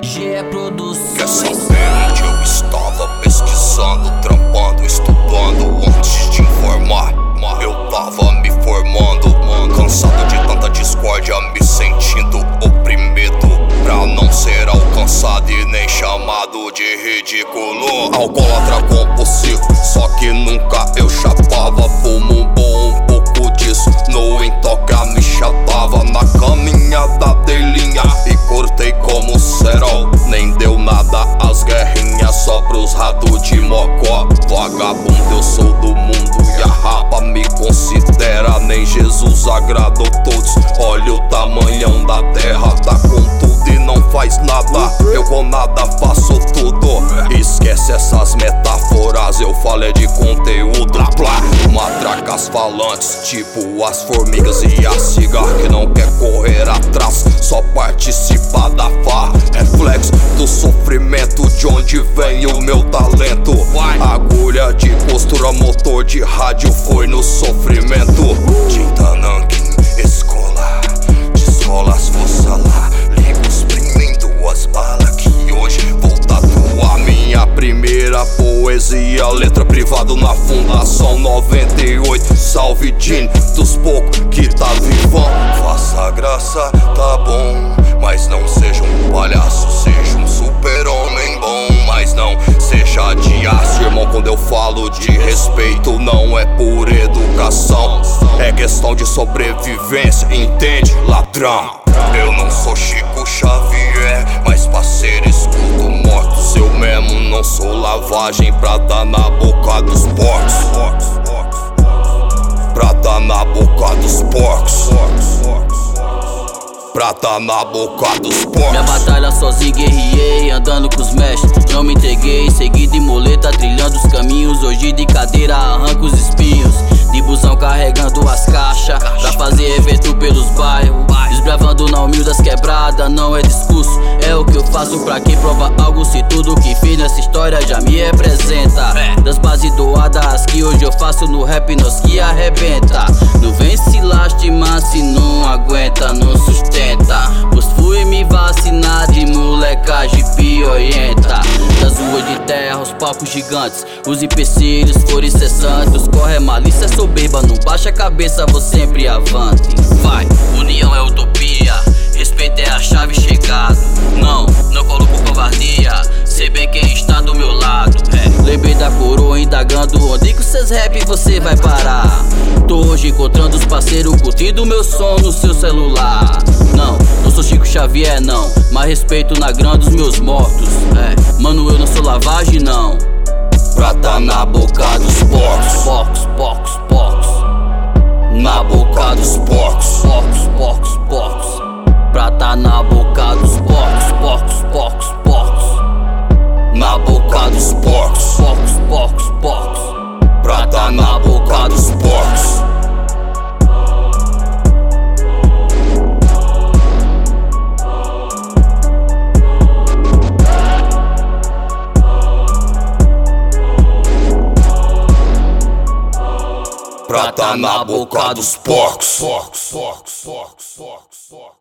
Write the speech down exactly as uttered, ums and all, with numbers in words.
G é Produções. Quer saber onde eu estava? Pesquisando, trampando, estudando antes de informar. Eu tava me formando, cansado de tanta discórdia, me sentindo oprimido, pra não ser alcançado e nem chamado de ridículo. Alcoólatra compulsivo, só que nunca eu chapava. Fumo bom, um pouco disso, no intoca me chapava. Na caminhada dei linha e cortei como cerol. Nem deu nada as guerrinhas, só pros ratos de mocó. Vagabundo, eu sou do mundo e a rapa me considera. Nem Jesus agradou todos, olha o tamanhão da terra. Tá com tudo e não faz nada, eu com nada faço tudo. Esquece essas metáforas, eu falei de conteúdo. Plá, matracas falantes, tipo as formigas e a cigarra que não quer correr atrás, só participa da farra. Reflexo do sofrimento, de onde vem o meu talento. Agulha de costura, motor de rádio foi no sofrimento. Tinta nanquim, escola, de escolas força lá. Liga os prima em duas balas que hoje vou tatuar minha primeira poesia. Letra privado na Fundação noventa e oito. Salve Jean, dos poucos que tá vivão. Faça graça, tá bom, mas não seja um palhaço. Seja um super-homem bom, mas não seja de aço. Irmão, quando eu falo de respeito, não é por educação, é questão de sobrevivência, entende, ladrão? Eu não sou Chico Xavier, mas parceiro, escuto mortos. Eu mesmo não sou lavagem pra dar na boca dos porcos. Pra dar na boca dos porcos. Pra dar na boca dos porcos. Minha batalha sozinho guerriei, andando com os mestres. Não me entreguei, segui de muleta, trilhando os caminhos. Hoje de cadeira arranco os espinhos, de busão carregando as caixas, pra fazer evento pelos bairros, desbravando na humilde das quebradas. Não é discurso, é o que eu faço pra quem prova algo. Se tudo que fiz nessa história já me representa, das bases doadas que hoje eu faço no rap, nós que arrebenta. Não vem se lastimar se não aguenta, não sustenta. Pois fui me vacinar de molecagem piorenta. Das ruas de terra aos palcos gigantes, os empecilhos foram incessantes. Os corre malícia é soberba, não baixa a cabeça, vou sempre avante. Vai, união é utopia, respeito é a chave chegado. Não, não coloco covardia, sei bem quem está do meu lado. É, lembrei da coroa indagando onde que seus rap você vai parar. Tô hoje encontrando os parceiros, curtindo meu som no seu celular. Não, não sou Chico Xavier não, mas respeito na grana dos meus mortos. É, mano, eu não sou lavagem não. Pra tá na boca dos porcos. Porcos, porcos, porcos. Na boca dos porcos. Porcos, porcos, porcos. Pra tá na boca dos porcos. Porcos, porcos, porcos. Na boca dos porcos. Porcos, porcos, porcos. Pra tá na boca dos porcos. Pra tá na boca dos porcos. Porcos, porcos, porcos, porcos, porcos.